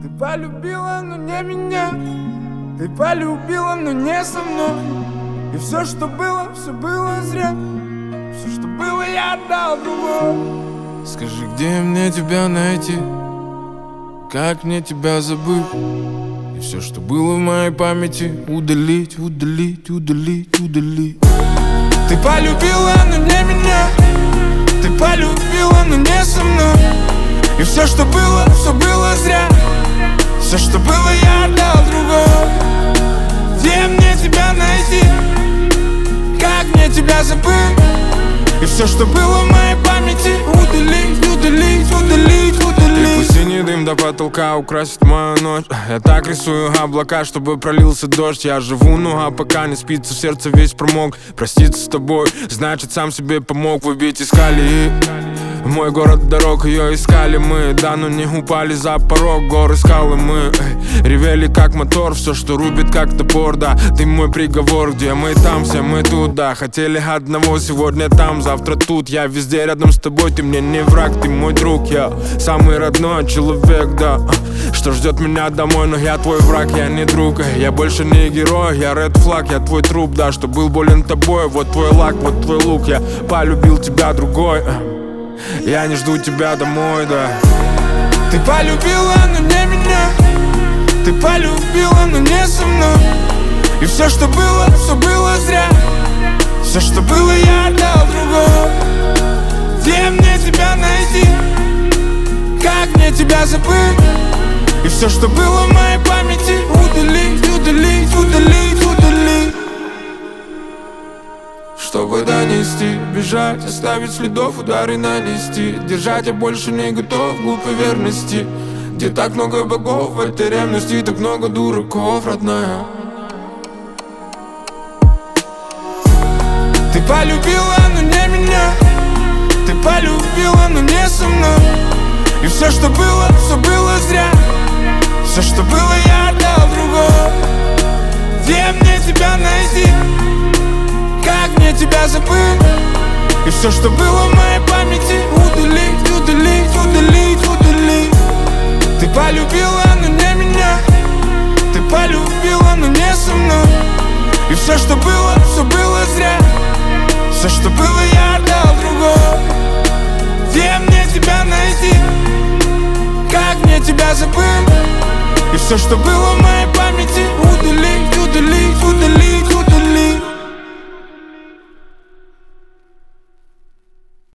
Ты полюбила, но не меня. Ты полюбила, но не со мной. И все, что было зря. Все, что было, я отдал другому. Скажи, где мне тебя найти? Как мне тебя забыть? И все, что было в моей памяти, удалить, удалить, удалить, удалить. Ты полюбила, но не меня. Ты полюбила, но не со мной. И все, что было зря. Все, что было, я отдал другому. Где мне тебя найти? Как мне тебя забыть? И все, что было в моей памяти, удалить, удалить, удалить, удалить. И пусть синий дым до потолка украсит мою ночь. Я так рисую облака, чтобы пролился дождь. Я живу, а пока не спится, в сердце весь промок. Проститься с тобой, значит сам себе помог выбить из колеи. В мой город дорог, ее искали мы. Да, но не упали за порог, горы, скалы мы ревели как мотор, все, что рубит как топор, да. Ты мой приговор, где мы там, все мы тут, да. Хотели одного, сегодня там, завтра тут. Я везде рядом с тобой, ты мне не враг, ты мой друг. Я самый родной человек, да. Что ждет меня домой, но я твой враг, я не друг. Я больше не герой, я ред флаг, я твой труп, да. Что был болен тобой, вот твой лак, вот твой лук. Я полюбил тебя другой. Я не жду тебя домой, да. Ты полюбила, но не меня. Ты полюбила, но не со мной. И все, что было зря. Все, что было, я отдал другому. Где мне тебя найти? Как мне тебя забыть? И все, что было в моей памяти, удалить, удалить, удалить, удалить. Чтобы донести, бежать, оставить следов, удары нанести. Держать я больше не готов к глупой верности. Где так много богов в этой ревности, так много дураков, родная. Ты полюбила, но не меня. Ты полюбила, но не со мной. И все, что было зря. Все, что было, я отдал другому. Где мне тебя найти? Как мне тебя забыть? И все, что было в моей памяти, удалить, удалить, удалить, удалить. Ты полюбила, но не меня. Ты полюбила, но не со мной. И все, что было зря. Все, что было, я отдал другому. Где мне тебя найти? Как мне тебя забыть? И все, что было в моей